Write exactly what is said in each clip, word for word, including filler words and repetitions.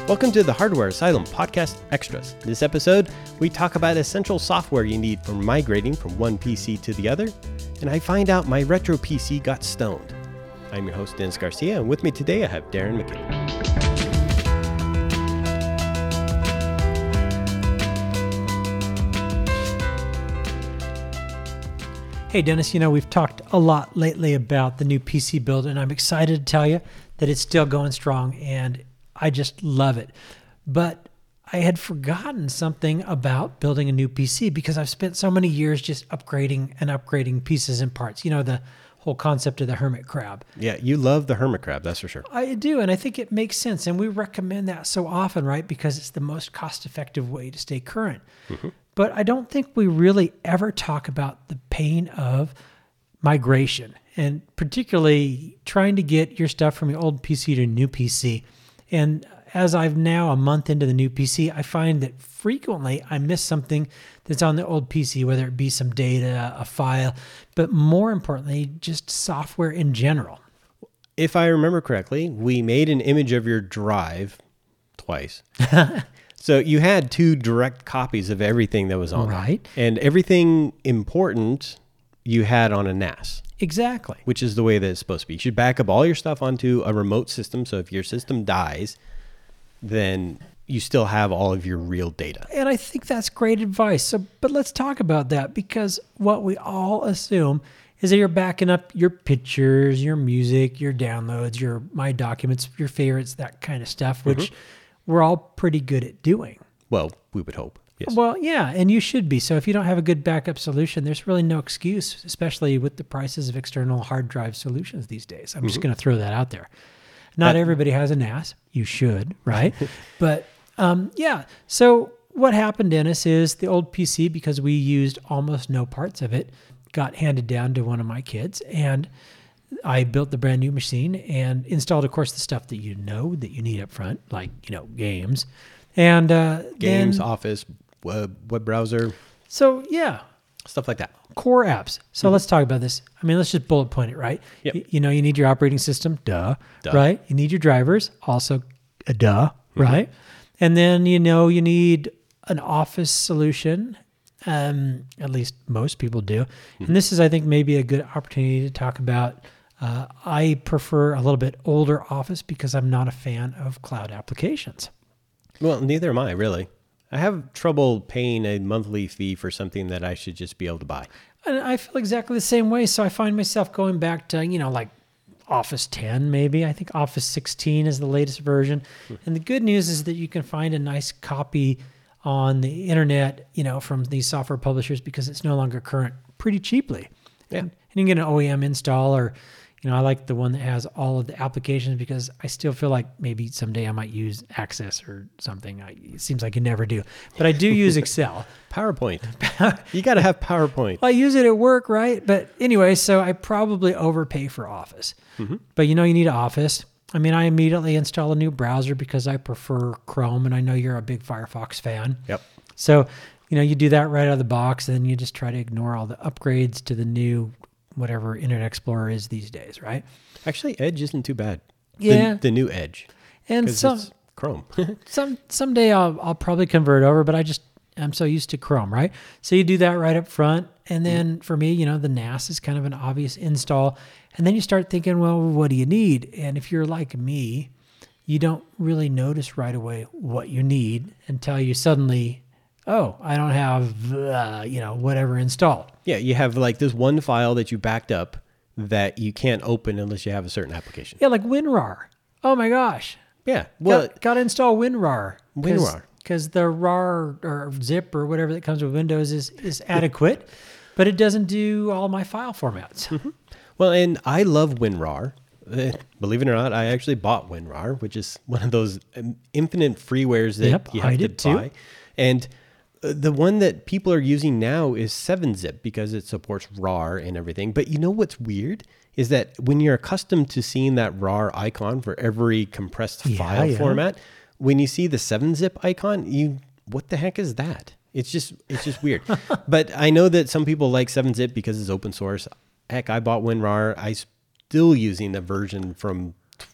Welcome to the Hardware Asylum Podcast Extras. In this episode, we talk about essential software you need for migrating from one P C to the other, and I find out my retro P C got stoned. I'm your host, Dennis Garcia, and with me today I have Darren McKinney. Hey Dennis, you know, we've talked a lot lately about the new P C build, and I'm excited to tell you that it's still going strong, and I just love it. But I had forgotten something about building a new P C because I've spent so many years just upgrading and upgrading pieces and parts. You know, the whole concept of the hermit crab. Yeah, you love the hermit crab, that's for sure. I do, and I think it makes sense, and we recommend that so often, right? Because it's the most cost-effective way to stay current. Mm-hmm. But I don't think we really ever talk about the pain of migration, and particularly trying to get your stuff from your old P C to a new P C. And as I've now a month into the new P C, I find that frequently I miss something that's on the old P C, whether it be some data, a file, but more importantly, just software in general. If I remember correctly, we made an image of your drive twice. So you had two direct copies of everything that was on right. it. And everything important you had on a N A S. Exactly. Which is the way that it's supposed to be. You should back up all your stuff onto a remote system. So if your system dies, then you still have all of your real data. And I think that's great advice. So, but let's talk about that, because what we all assume is that you're backing up your pictures, your music, your downloads, your My Documents, your favorites, that kind of stuff, which mm-hmm. we're all pretty good at doing. Well, we would hope. Yes. Well, yeah, and you should be. So if you don't have a good backup solution, there's really no excuse, especially with the prices of external hard drive solutions these days. I'm mm-hmm. just going to throw that out there. Not that, everybody has a N A S. You should, right? But um, yeah, so what happened, Dennis, is the old P C, because we used almost no parts of it, got handed down to one of my kids, and I built the brand new machine and installed, of course, the stuff that you know that you need up front, like, you know, games. And uh, games, then, Office, web, web browser. So, yeah. Stuff like that. Core apps. So mm-hmm. let's talk about this. I mean, let's just bullet point it, right? Yep. You, you know, you need your operating system, duh, duh, right? You need your drivers, also a duh, mm-hmm. right? And then, you know, you need an Office solution. Um, at least most people do. Mm-hmm. And this is, I think, maybe a good opportunity to talk about. Uh, I prefer a little bit older Office because I'm not a fan of cloud applications. Well, neither am I, really. I have trouble paying a monthly fee for something that I should just be able to buy. And I feel exactly the same way. So I find myself going back to, you know, like Office ten, maybe. I think Office sixteen is the latest version. Hmm. And the good news is that you can find a nice copy on the internet, you know, from these software publishers, because it's no longer current, pretty cheaply. Yeah. And, and you can get an O E M install, or, you know, I like the one that has all of the applications, because I still feel like maybe someday I might use Access or something. I, it seems like you never do. But I do use Excel. PowerPoint. You got to have PowerPoint. Well, I use it at work, right? But anyway, so I probably overpay for Office. Mm-hmm. But, you know, you need Office. I mean, I immediately install a new browser because I prefer Chrome, and I know you're a big Firefox fan. Yep. So, you know, you do that right out of the box, and then you just try to ignore all the upgrades to the new whatever Internet Explorer is these days, right? Actually, Edge isn't too bad. Yeah. The, the new Edge. And some it's Chrome. some someday I'll I'll probably convert over, but I just I'm so used to Chrome, right? So you do that right up front, and then mm-hmm. for me, you know, the N A S is kind of an obvious install, and then you start thinking, well, what do you need? And if you're like me, you don't really notice right away what you need until you suddenly, oh, I don't have, uh, you know, whatever installed. Yeah, you have like this one file that you backed up that you can't open unless you have a certain application. Yeah, like WinRAR. Oh my gosh. Yeah, well, got, got to install WinRAR. WinRAR. Because the RAR or zip or whatever that comes with Windows is, is adequate, but it doesn't do all my file formats. Mm-hmm. Well, and I love WinRAR. Uh, believe it or not, I actually bought WinRAR, which is one of those infinite freewares that yep, you have I to did buy. Too. And the one that people are using now is seven zip because it supports RAR and everything. But you know what's weird is that when you're accustomed to seeing that RAR icon for every compressed yeah, file yeah. format, when you see the seven zip icon, you what the heck is that? It's just it's just weird. But I know that some people like seven zip because it's open source. Heck, I bought WinRAR. I still using the version from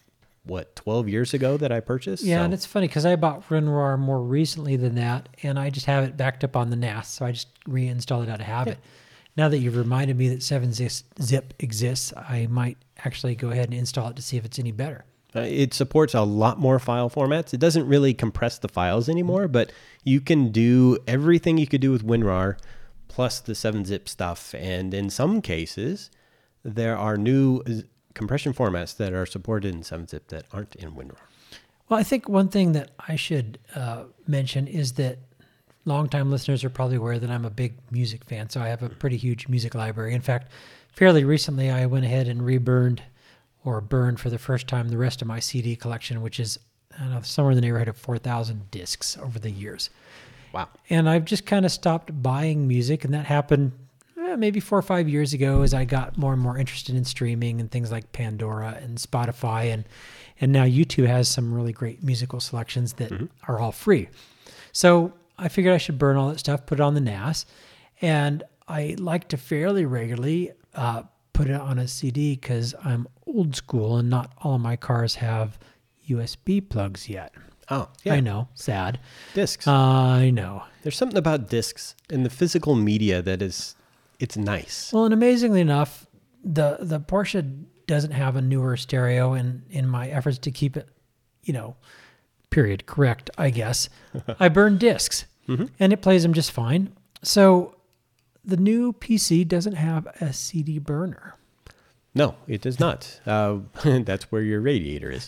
what, twelve years ago that I purchased. Yeah, so. and it's funny because I bought WinRAR more recently than that, and I just have it backed up on the N A S, so I just reinstall it out of habit. Yeah. Now that you've reminded me that seven zip exists, I might actually go ahead and install it to see if it's any better. Uh, it supports a lot more file formats. It doesn't really compress the files anymore, but you can do everything you could do with WinRAR plus the seven zip stuff. And in some cases, there are new compression formats that are supported in seven zip that aren't in WinRAR. Well, I think one thing that I should uh, mention is that longtime listeners are probably aware that I'm a big music fan, so I have a pretty huge music library. In fact, fairly recently, I went ahead and reburned or burned for the first time the rest of my C D collection, which is I don't know, somewhere in the neighborhood of four thousand discs over the years. Wow. And I've just kind of stopped buying music, and that happened eh, maybe four or five years ago as I got more and more interested in streaming and things like Pandora and Spotify. And, and now YouTube has some really great musical selections that mm-hmm. are all free. So I figured I should burn all that stuff, put it on the N A S. And I like to fairly regularly uh, put it on a C D because I'm old school and not all of my cars have U S B plugs yet. Oh, yeah. I know. Sad. Discs. Uh, I know. There's something about discs and the physical media that is, it's nice. Well, and amazingly enough, the the Porsche doesn't have a newer stereo, and in my efforts to keep it, you know, period, correct, I guess, I burn discs, mm-hmm. and it plays them just fine. So the new P C doesn't have a C D burner. No, it does not. Uh, that's where your radiator is.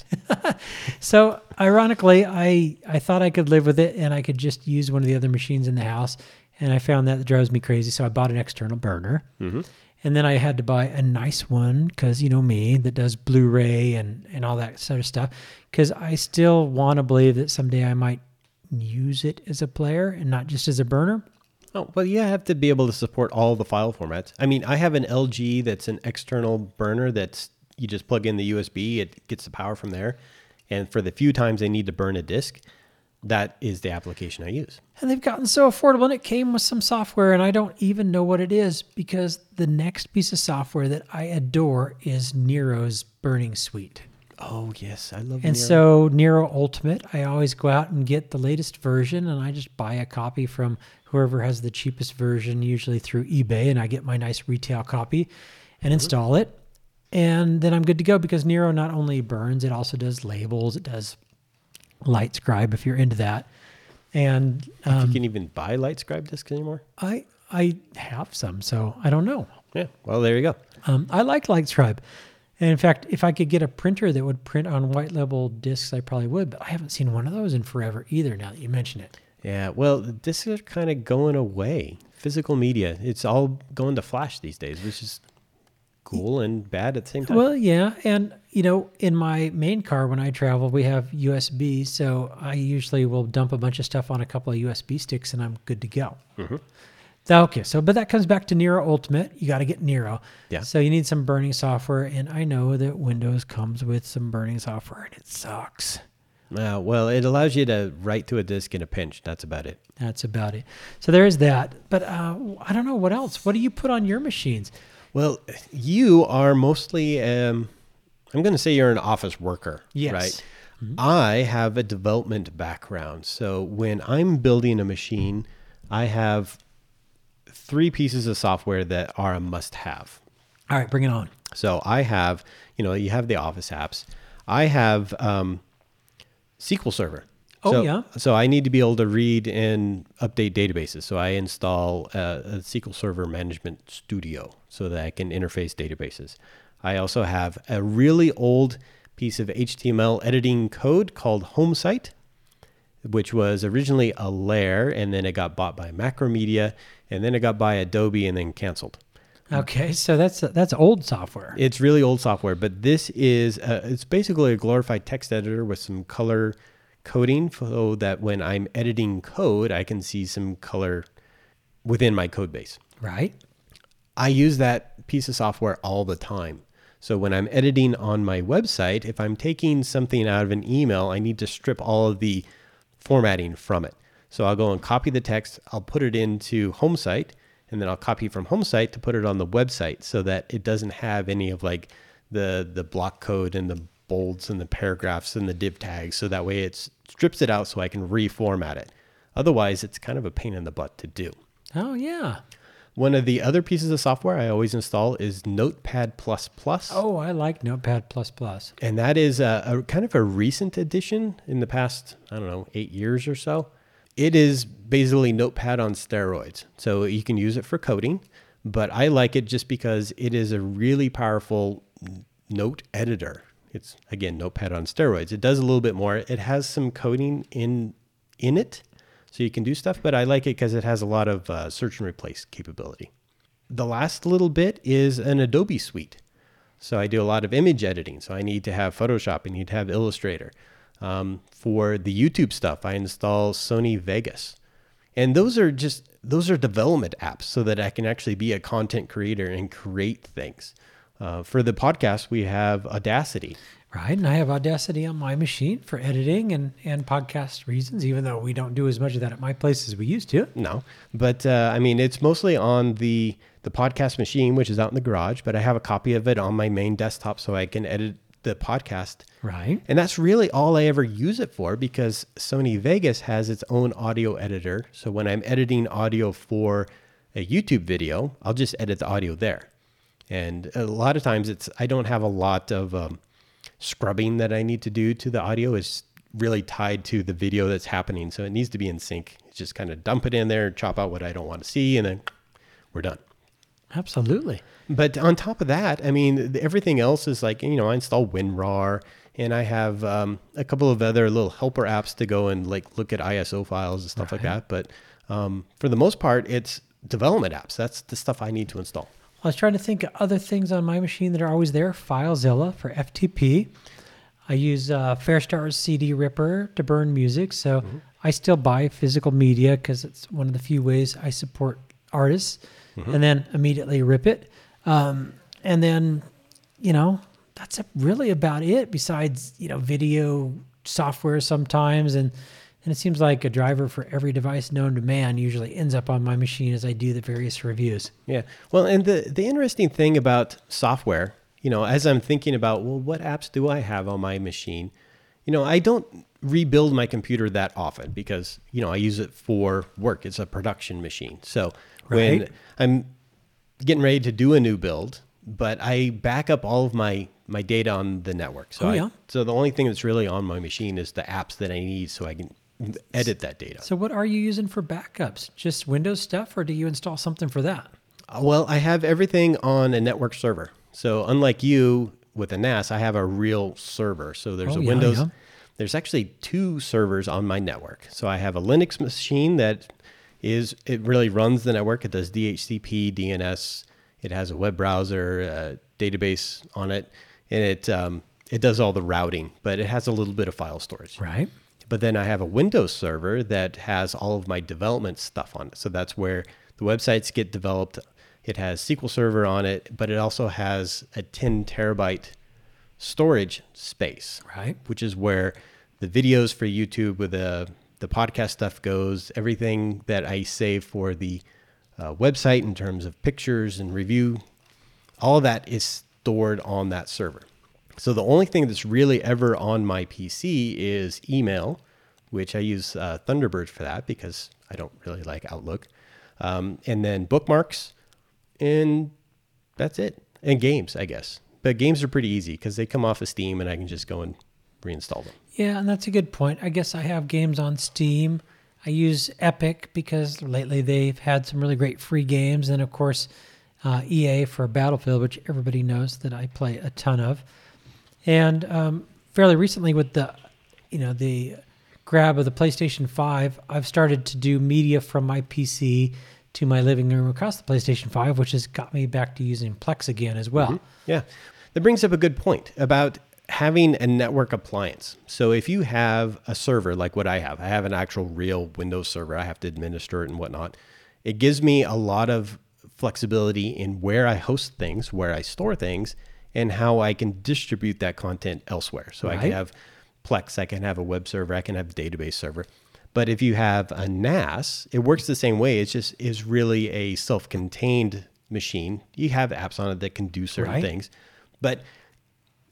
So ironically, I, I thought I could live with it and I could just use one of the other machines in the house. And I found that, that drives me crazy. So I bought an external burner. Mm-hmm. And then I had to buy a nice one because, you know me, that does Blu-ray and, and all that sort of stuff. Because I still want to believe that someday I might use it as a player and not just as a burner. Oh, well, you have to be able to support all the file formats. I mean, I have an L G that's an external burner that's you just plug in the U S B, it gets the power from there. And for the few times they need to burn a disk, that is the application I use. And they've gotten so affordable, and it came with some software, and I don't even know what it is because the next piece of software that I adore is Nero's Burning Suite. Oh, yes. I love And Nero. so Nero Ultimate, I always go out and get the latest version, and I just buy a copy from whoever has the cheapest version, usually through eBay, and I get my nice retail copy and install it. And then I'm good to go because Nero not only burns, it also does labels. It does LightScribe if you're into that. And um, if you can even buy LightScribe discs anymore? I I have some, so I don't know. Yeah, well, there you go. Um, I like LightScribe. And in fact, if I could get a printer that would print on white label discs, I probably would. But I haven't seen one of those in forever either now that you mention it. Yeah, well, the discs are kind of going away. Physical media, it's all going to flash these days, which is cool and bad at the same time. Well, yeah. And, you know, in my main car when I travel, we have U S B. So I usually will dump a bunch of stuff on a couple of U S B sticks and I'm good to go. Mm-hmm. Okay, so but that comes back to Nero Ultimate. You got to get Nero. Yeah. So you need some burning software, and I know that Windows comes with some burning software, and it sucks. Uh, well, it allows you to write to a disk in a pinch. That's about it. That's about it. So there is that. But uh, I don't know what else. What do you put on your machines? Well, you are mostly, um, I'm going to say you're an office worker, yes. right? Mm-hmm. I have a development background. So when I'm building a machine, I have three pieces of software that are a must-have. All right, bring it on. So I have, you know, you have the Office apps. I have um, S Q L Server. Oh, so, yeah. So I need to be able to read and update databases. So I install a, a S Q L Server Management Studio so that I can interface databases. I also have a really old piece of H T M L editing code called HomeSite, which was originally a layer, and then it got bought by Macromedia, and then it got by Adobe and then canceled. Okay, so that's that's old software. It's really old software, but this is a, it's basically a glorified text editor with some color coding so that when I'm editing code, I can see some color within my code base. Right. I use that piece of software all the time. So when I'm editing on my website, if I'm taking something out of an email, I need to strip all of the formatting from it. So I'll go and copy the text, I'll put it into HomeSite, and then I'll copy from HomeSite to put it on the website so that it doesn't have any of like the the block code and the bolds and the paragraphs and the div tags. So that way it strips it out so I can reformat it. Otherwise, it's kind of a pain in the butt to do. Oh, yeah. One of the other pieces of software I always install is Notepad++. Oh, I like Notepad++. And that is a, a kind of a recent addition in the past, I don't know, eight years or so. It is basically Notepad on steroids. So you can use it for coding, but I like it just because it is a really powerful note editor. It's, again, Notepad on steroids. It does a little bit more. It has some coding in in it, so you can do stuff, but I like it because it has a lot of uh, search and replace capability. The last little bit is an Adobe suite. So I do a lot of image editing. So I need to have Photoshop. I need to have Illustrator. Um, for the YouTube stuff, I install Sony Vegas. And those are just, those are development apps so that I can actually be a content creator and create things. Uh, for the podcast, we have Audacity. Right, and I have Audacity on my machine for editing and, and podcast reasons, even though we don't do as much of that at my place as we used to. No, but uh, I mean, it's mostly on the, the podcast machine, which is out in the garage, but I have a copy of it on my main desktop so I can edit the podcast. Right. And that's really all I ever use it for because Sony Vegas has its own audio editor. So when I'm editing audio for a YouTube video, I'll just edit the audio there. And a lot of times it's, I don't have a lot of um, scrubbing that I need to do to the audio. Is really tied to the video that's happening. So it needs to be in sync. Just kind of dump it in there, chop out what I don't want to see, and then we're done. Absolutely. But on top of that, I mean, everything else is like, you know, I install WinRAR and I have um, a couple of other little helper apps to go and like look at I S O files and stuff right. like that. But um, for the most part, it's development apps. That's the stuff I need to install. I was trying to think of other things on my machine that are always there. FileZilla for F T P. I use uh, Fairstar's C D Ripper to burn music. So mm-hmm. I still buy physical media because it's one of the few ways I support artists. Mm-hmm. And then immediately rip it. Um, and then, you know, that's really about it besides, you know, video software sometimes. And, and it seems like a driver for every device known to man usually ends up on my machine as I do the various reviews. Yeah. Well, and the, the interesting thing about software, you know, as I'm thinking about, well, what apps do I have on my machine? You know, I don't rebuild my computer that often because, you know, I use it for work. It's a production machine. So when right. I'm getting ready to do a new build, but I back up all of my, my data on the network. So oh, yeah. I, so the only thing that's really on my machine is the apps that I need so I can edit that data. So what are you using for backups? Just Windows stuff, or do you install something for that? Uh, well, I have everything on a network server. So unlike you with a N A S, I have a real server. So there's oh, a yeah, Windows. Yeah. There's actually two servers on my network. So I have a Linux machine that is, it really runs the network. It does D H C P, D N S. It has a web browser, a database on it, and it um, it does all the routing, but it has a little bit of file storage. Right. But then I have a Windows server that has all of my development stuff on it. So that's where the websites get developed. It has S Q L Server on it, but it also has a ten terabyte storage space, right? Which is where the videos for YouTube with the the podcast stuff goes. Everything that I save for the uh, website in terms of pictures and review, all of that is stored on that server. So the only thing that's really ever on my P C is email, which I use uh, Thunderbird for that because I don't really like Outlook. Um, and then bookmarks, and that's it. And games, I guess. But games are pretty easy because they come off of Steam and I can just go and reinstall them. Yeah, and that's a good point. I guess I have games on Steam. I use Epic because lately they've had some really great free games. And of course, uh, E A for Battlefield, which everybody knows that I play a ton of. And um, fairly recently with the, you know, the grab of the PlayStation five, I've started to do media from my P C to my living room across the PlayStation five, which has got me back to using Plex again as well. Mm-hmm. Yeah. That brings up a good point about having a network appliance. So if you have a server like what I have, I have an actual real Windows server. I have to administer it and whatnot. It gives me a lot of flexibility in where I host things, where I store things, and how I can distribute that content elsewhere. So right. I can have Plex, I can have a web server, I can have a database server. But if you have a N A S, it works the same way. It just is really a self-contained machine. You have apps on it that can do certain right. things. But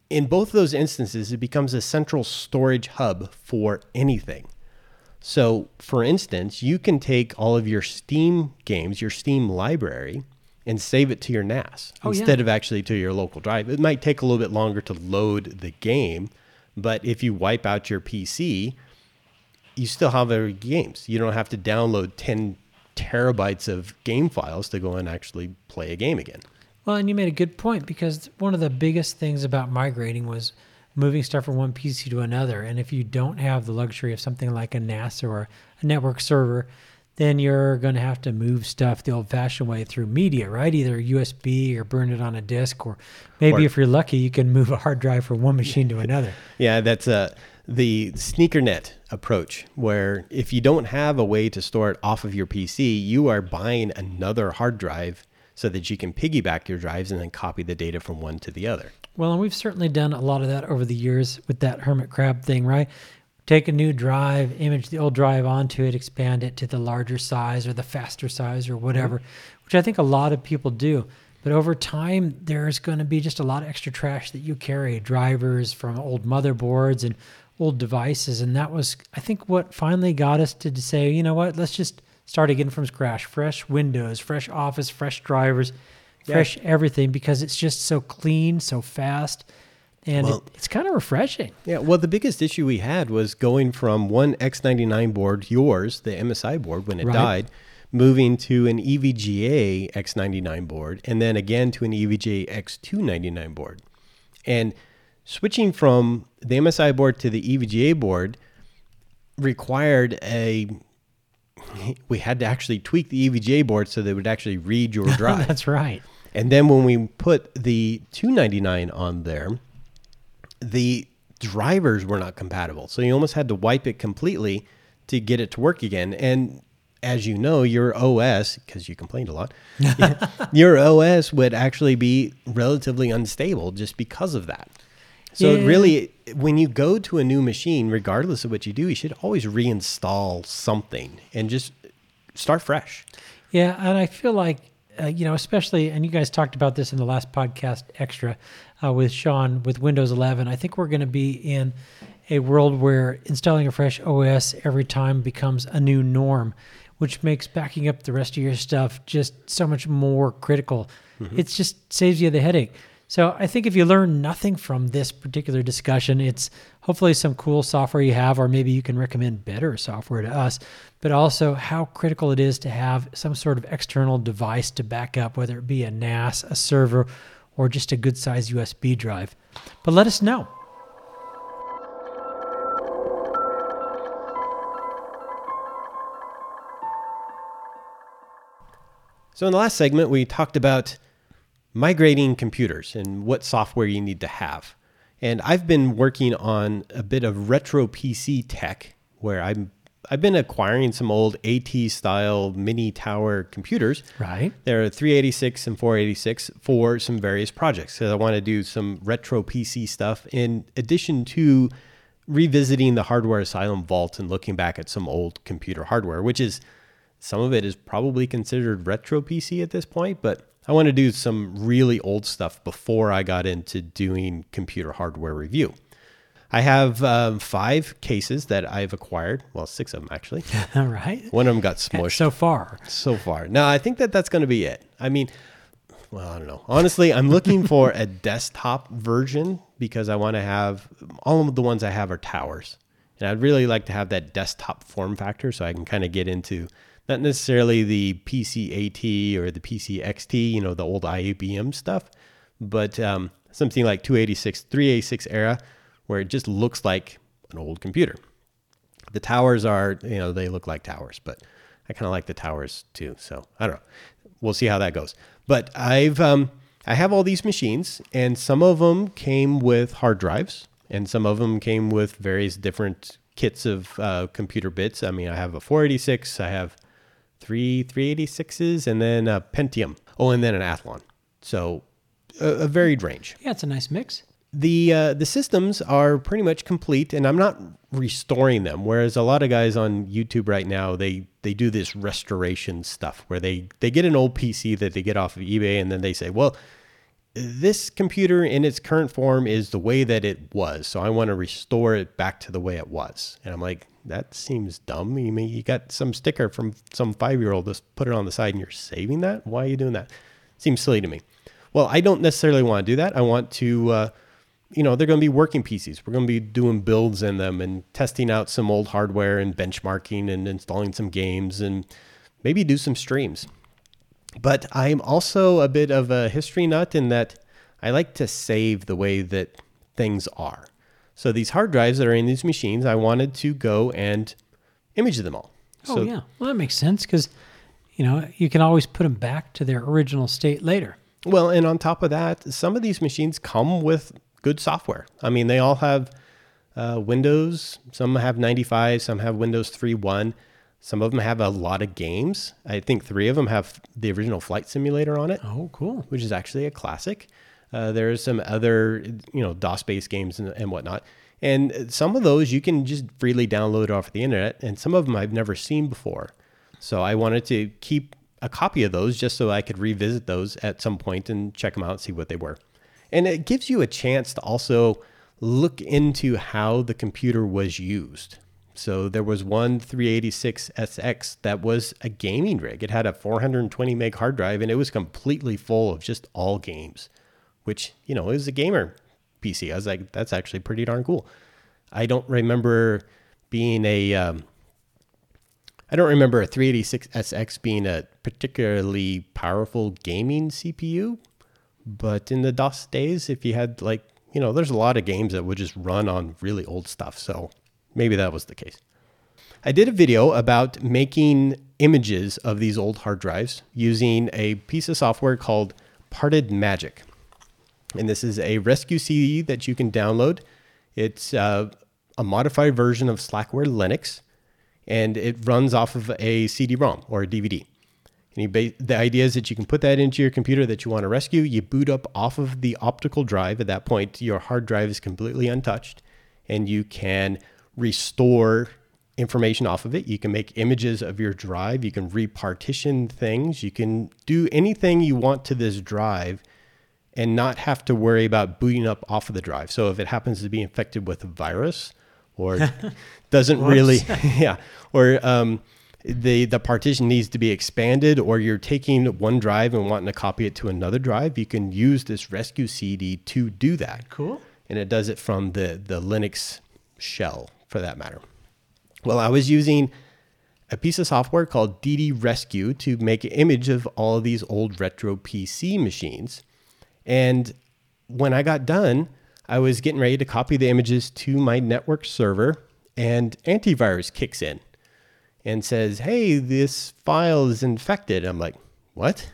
in both those instances, it becomes a central storage hub for anything. So, for instance, you can take all of your Steam games, your Steam library, and save it to your N A S oh, instead yeah. of actually to your local drive. It might take a little bit longer to load the game, but if you wipe out your P C, you still have your games. You don't have to download ten terabytes of game files to go and actually play a game again. Well, and you made a good point, because one of the biggest things about migrating was moving stuff from one P C to another. And if you don't have the luxury of something like a N A S or a network server, then you're going to have to move stuff the old-fashioned way through media, right? Either U S B or burn it on a disk, or maybe or, if you're lucky, you can move a hard drive from one machine to another. Yeah, that's uh, the SneakerNet approach, where if you don't have a way to store it off of your P C, you are buying another hard drive so that you can piggyback your drives and then copy the data from one to the other. Well, and we've certainly done a lot of that over the years with that hermit crab thing, right? Take a new drive, image the old drive onto it, expand it to the larger size or the faster size or whatever, mm-hmm. which I think a lot of people do. But over time, there's going to be just a lot of extra trash that you carry, drivers from old motherboards and old devices. And that was, I think, what finally got us to say, you know what, let's just start again from scratch. Fresh Windows, fresh Office, fresh drivers, yeah. fresh everything, because it's just so clean, so fast. And well, it, it's kind of refreshing. Yeah, well, the biggest issue we had was going from one X ninety-nine board, yours, the M S I board, when it right. died, moving to an E V G A X ninety-nine board, and then again to an E V G A X two ninety-nine board. And switching from the M S I board to the E V G A board required a... We had to actually tweak the E V G A board so that it would actually read your drive. That's right. And then when we put the two ninety-nine on there, the drivers were not compatible. So you almost had to wipe it completely to get it to work again. And as you know, your O S, because you complained a lot, your O S would actually be relatively unstable just because of that. So yeah. really, when you go to a new machine, regardless of what you do, you should always reinstall something and just start fresh. Yeah, and I feel like, uh, you know, especially, and you guys talked about this in the last podcast extra uh, with Sean with Windows eleven, I think we're going to be in a world where installing a fresh O S every time becomes a new norm, which makes backing up the rest of your stuff just so much more critical. Mm-hmm. It just saves you the headache. So I think if you learn nothing from this particular discussion, it's hopefully some cool software you have, or maybe you can recommend better software to us, but also how critical it is to have some sort of external device to back up, whether it be a N A S, a server, or just a good size U S B drive. But let us know. So in the last segment, we talked about migrating computers and what software you need to have. And I've been working on a bit of retro P C tech, where I'm, I've been acquiring some old AT style mini tower computers. Right. They're three eighty-six and four eighty-six for some various projects. So I want to do some retro P C stuff in addition to revisiting the Hardware Asylum vault and looking back at some old computer hardware, which is, some of it is probably considered retro P C at this point, but I want to do some really old stuff before I got into doing computer hardware review. I have um, five cases that I've acquired. Well, six of them, actually. All right. One of them got smushed. So far. So far. No, I think that that's going to be it. I mean, well, I don't know. Honestly, I'm looking for a desktop version because I want to have, all of the ones I have are towers. And I'd really like to have that desktop form factor so I can kind of get into not necessarily the P C A T or the P C X T, you know, the old I B M stuff, but um, something like two eighty-six, three eighty-six era, where it just looks like an old computer. The towers are, you know, they look like towers, but I kind of like the towers too. So I don't know. We'll see how that goes. But I've, um, I have all these machines, and some of them came with hard drives, and some of them came with various different kits of uh, computer bits. I mean, I have a four eighty-six, I have three three eighty-sixes, and then a Pentium. Oh, and then an Athlon. So a, a varied range. Yeah, it's a nice mix. The uh, the systems are pretty much complete, and I'm not restoring them. Whereas a lot of guys on YouTube right now, they they do this restoration stuff where they, they get an old P C that they get off of eBay, and then they say, well, this computer in its current form is the way that it was. So I want to restore it back to the way it was. And I'm like, that seems dumb. You mean you got some sticker from some five-year-old, just put it on the side and you're saving that? Why are you doing that? Seems silly to me. Well, I don't necessarily want to do that. I want to, uh, you know, they're going to be working P Cs. We're going to be doing builds in them and testing out some old hardware and benchmarking and installing some games and maybe do some streams. But I'm also a bit of a history nut in that I like to save the way that things are. So these hard drives that are in these machines, I wanted to go and image them all. Oh, so, yeah. Well, that makes sense because, you know, you can always put them back to their original state later. Well, and on top of that, some of these machines come with good software. I mean, they all have uh, Windows. Some have ninety-five. Some have Windows three point one. Some of them have a lot of games. I think three of them have the original Flight Simulator on it. Oh, cool. Which is actually a classic. Uh, there's some other, you know, DOS-based games and, and whatnot. And some of those you can just freely download off the internet. And some of them I've never seen before. So I wanted to keep a copy of those just so I could revisit those at some point and check them out and see what they were. And it gives you a chance to also look into how the computer was used. So there was one three eighty-six S X that was a gaming rig. It had a four hundred twenty meg hard drive and it was completely full of just all games, which, you know, is a gamer P C. I was like, that's actually pretty darn cool. I don't remember being a, um, I don't remember a three eighty-six S X being a particularly powerful gaming C P U, but in the DOS days, if you had like, you know, there's a lot of games that would just run on really old stuff. So maybe that was the case. I did a video about making images of these old hard drives using a piece of software called Parted Magic. And this is a rescue C D that you can download. It's uh, a modified version of Slackware Linux, and it runs off of a C D ROM or a D V D. And you ba- the idea is that you can put that into your computer that you want to rescue. You boot up off of the optical drive. At that point, your hard drive is completely untouched, and you can restore information off of it. You can make images of your drive. You can repartition things. You can do anything you want to this drive and not have to worry about booting up off of the drive. So if it happens to be infected with a virus or doesn't really, yeah, or um, the the partition needs to be expanded, or you're taking one drive and wanting to copy it to another drive, you can use this rescue C D to do that. Cool. And it does it from the, the Linux shell, for that matter. Well, I was using a piece of software called D D Rescue to make an image of all of these old retro P C machines. And when I got done, I was getting ready to copy the images to my network server, and antivirus kicks in and says, hey, this file is infected. I'm like, what?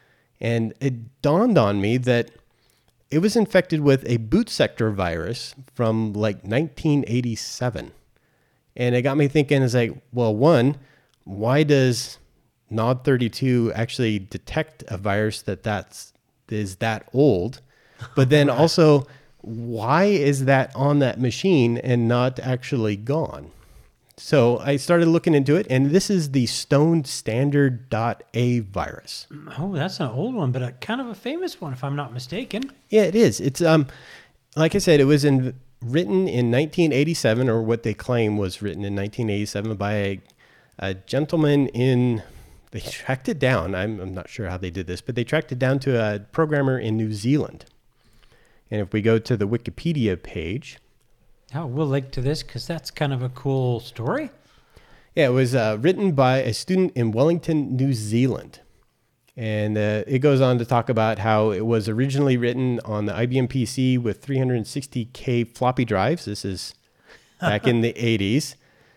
And it dawned on me that it was infected with a boot sector virus from like nineteen eighty-seven. And it got me thinking, it's like, well, one, why does Nod thirty-two actually detect a virus that that's, is that old? But then also, why is that on that machine and not actually gone? So I started looking into it, and this is the Stone Standard.A virus. Oh, that's an old one, but a kind of a famous one, if I'm not mistaken. Yeah, it is. It's um, like I said, it was in, written in nineteen eighty-seven, or what they claim was written in nineteen eighty-seven by a, a gentleman in, they tracked it down. I'm, I'm not sure how they did this, but they tracked it down to a programmer in New Zealand. And if we go to the Wikipedia page. Oh, we'll link to this because that's kind of a cool story. Yeah, it was uh, written by a student in Wellington, New Zealand. And uh, it goes on to talk about how it was originally written on the I B M P C with three hundred sixty K floppy drives. This is back in the eighties.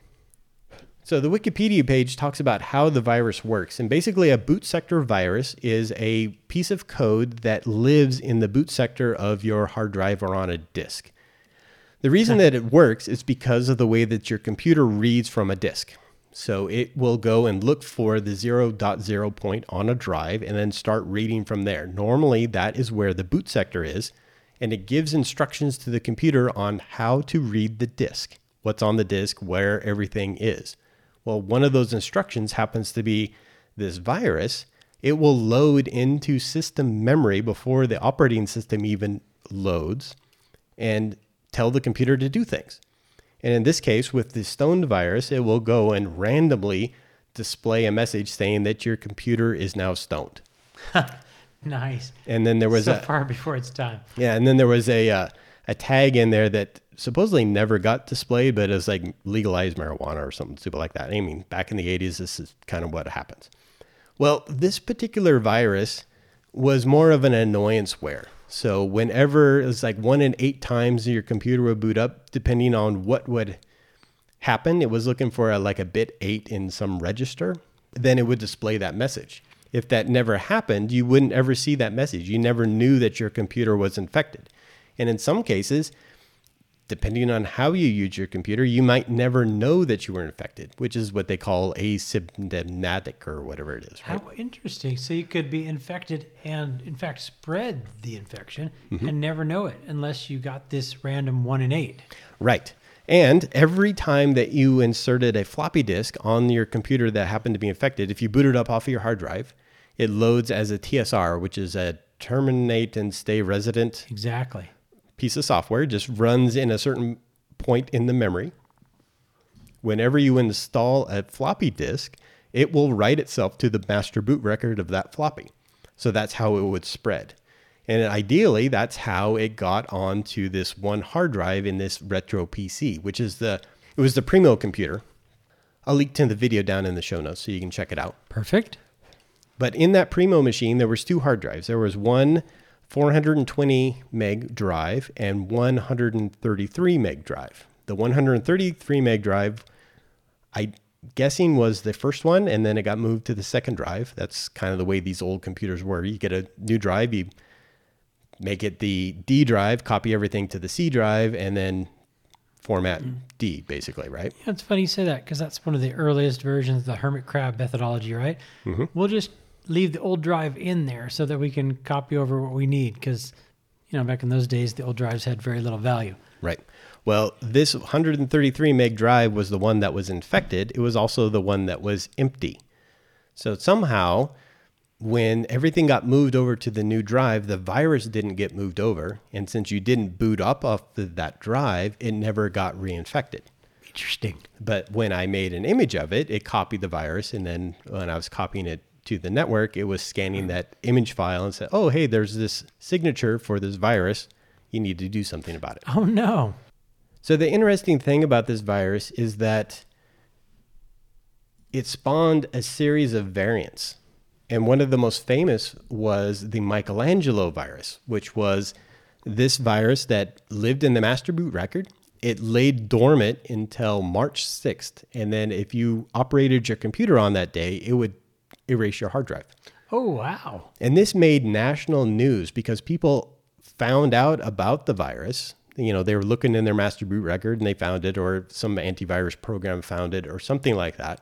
So the Wikipedia page talks about how the virus works. And basically a boot sector virus is a piece of code that lives in the boot sector of your hard drive or on a disk. The reason that it works is because of the way that your computer reads from a disk. So it will go and look for the zero dot zero point on a drive and then start reading from there. Normally, that is where the boot sector is, and it gives instructions to the computer on how to read the disk, what's on the disk, where everything is. Well, one of those instructions happens to be this virus it will load into system memory before the operating system even loads and tell the computer to do things. And in this case, with the Stoned virus, it will go and randomly display a message saying that your computer is now stoned. Nice. And then there was so a far before it's time. Yeah, and then there was a uh, a tag in there that supposedly never got displayed, but it was like legalized marijuana or something stupid like that. I mean, back in the eighties, this is kind of what happens. Well, this particular virus was more of an annoyanceware. So whenever it was like one in eight times your computer would boot up, depending on what would happen, it was looking for a, like a bit eight in some register, then it would display that message. If that never happened, you wouldn't ever see that message. You never knew that your computer was infected. And in some cases, depending on how you use your computer, you might never know that you were infected, which is what they call asymptomatic or whatever it is. Right? How interesting. So you could be infected and, in fact, spread the infection mm-hmm. and never know it unless you got this random one in eight. Right. And every time that you inserted a floppy disk on your computer that happened to be infected, if you boot it up off of your hard drive, it loads as a T S R, which is a terminate and stay resident. Exactly. Piece of software, just runs in a certain point in the memory. Whenever you install a floppy disk, it will write itself to the master boot record of that floppy. So that's how it would spread. And ideally, that's how it got onto this one hard drive in this Retro P C, which is the, it was the Primo computer. I'll link to the video down in the show notes so you can check it out. Perfect. But in that Primo machine, there was two hard drives. There was one four hundred twenty meg drive and one hundred thirty-three meg drive. The one hundred thirty-three meg drive, I'm guessing, was the first one, and then it got moved to the second drive. That's kind of the way these old computers were. You get a new drive, you make it the D drive, copy everything to the C drive, and then format mm. D, basically, right? Yeah, it's funny you say that because that's one of the earliest versions of the hermit crab methodology, right? Mm-hmm. We'll just leave the old drive in there so that we can copy over what we need because, you know, back in those days, the old drives had very little value. Right. Well, this one hundred thirty-three meg drive was the one that was infected. It was also the one that was empty. So somehow, when everything got moved over to the new drive, the virus didn't get moved over. And since you didn't boot up off the, that drive, it never got reinfected. Interesting. But when I made an image of it, it copied the virus. And then when I was copying it to the network, it was scanning that image file and said, oh, hey, there's this signature for this virus. You need to do something about it. Oh, no. So the interesting thing about this virus is that it spawned a series of variants. And one of the most famous was the Michelangelo virus, which was this virus that lived in the master boot record. It laid dormant until March sixth. And then if you operated your computer on that day, it would erase your hard drive. Oh, wow. And this made national news because people found out about the virus. You know, they were looking in their master boot record and they found it, or some antivirus program found it, or something like that.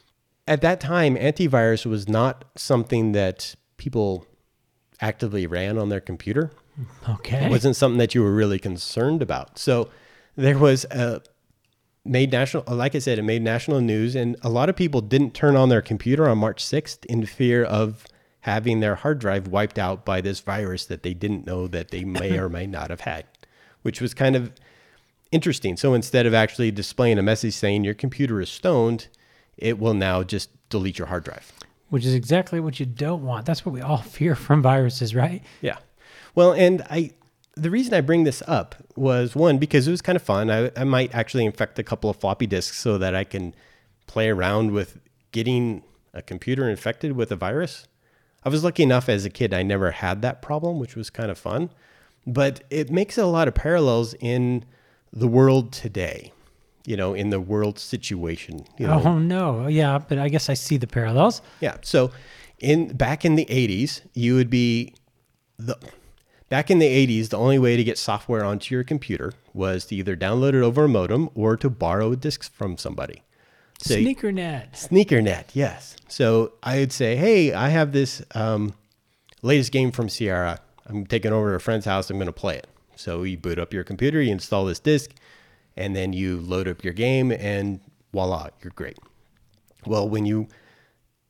At that time, antivirus was not something that people actively ran on their computer. Okay. It wasn't something that you were really concerned about. So there was a made national, like I said, it made national news, and a lot of people didn't turn on their computer on March sixth in fear of having their hard drive wiped out by this virus that they didn't know that they may or may not have had, which was kind of interesting. So instead of actually displaying a message saying your computer is stoned, it will now just delete your hard drive. Which is exactly what you don't want. That's what we all fear from viruses, right? Yeah. Well, and I, the reason I bring this up was, one, because it was kind of fun. I, I might actually infect a couple of floppy disks so that I can play around with getting a computer infected with a virus. I was lucky enough as a kid, I never had that problem, which was kind of fun. But it makes a lot of parallels in the world today, you know, in the world situation. You know. Oh, no. Yeah, but I guess I see the parallels. Yeah. So in back in the eighties, you would be the... Back in the eighties, the only way to get software onto your computer was to either download it over a modem or to borrow discs from somebody. So, Sneakernet. Sneakernet, yes. So I would say, hey, I have this um, latest game from Sierra. I'm taking over to a friend's house. I'm going to play it. So you boot up your computer, you install this disc, and then you load up your game, and voila, you're great. Well, when you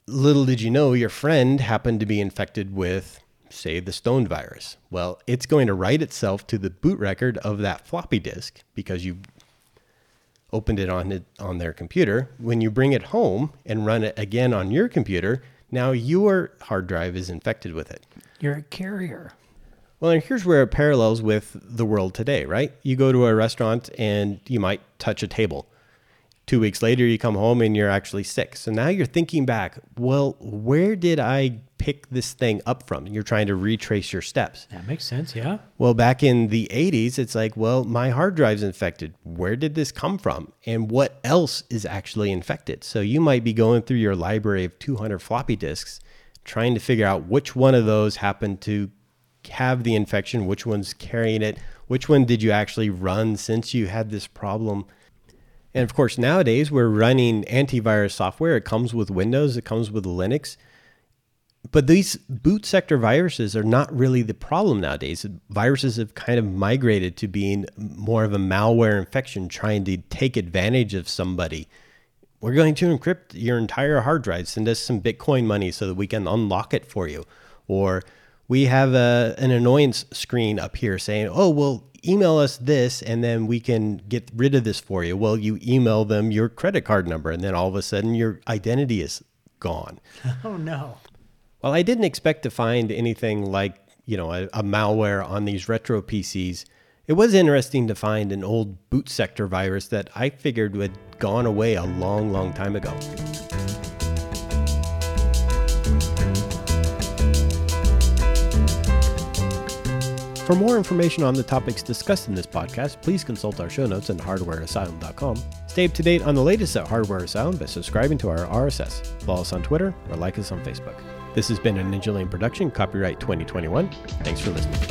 little did you know your friend happened to be infected with, say, the Stoned virus. Well, it's going to write itself to the boot record of that floppy disk because you opened it on it on their computer. When you bring it home and run it again on your computer, now your hard drive is infected with it. You're a carrier. Well, and here's where it parallels with the world today, right? You go to a restaurant and you might touch a table. Two weeks later, you come home and you're actually sick. So now you're thinking back, well, where did I pick this thing up from? You're trying to retrace your steps. That makes sense, yeah. Well, back in the eighties, it's like, well, my hard drive's infected. Where did this come from? And what else is actually infected? So you might be going through your library of two hundred floppy disks, trying to figure out which one of those happened to have the infection, which one's carrying it, which one did you actually run since you had this problem. And of course, nowadays we're running antivirus software. It comes with Windows, it comes with Linux. But these boot sector viruses are not really the problem nowadays. Viruses have kind of migrated to being more of a malware infection, trying to take advantage of somebody. We're going to encrypt your entire hard drive. Send us some Bitcoin money so that we can unlock it for you. Or we have a, an annoyance screen up here saying, oh, well, email us this and then we can get rid of this for you. Well, you email them your credit card number and then all of a sudden your identity is gone. Oh, no. Well, I didn't expect to find anything like, you know, a, a malware on these retro P Cs. It was interesting to find an old boot sector virus that I figured had gone away a long, long time ago. For more information on the topics discussed in this podcast, please consult our show notes at hardware asylum dot com. Stay up to date on the latest at Hardware Asylum by subscribing to our R S S. Follow us on Twitter or like us on Facebook. This has been a Ninja Lane production, copyright twenty twenty-one. Thanks for listening.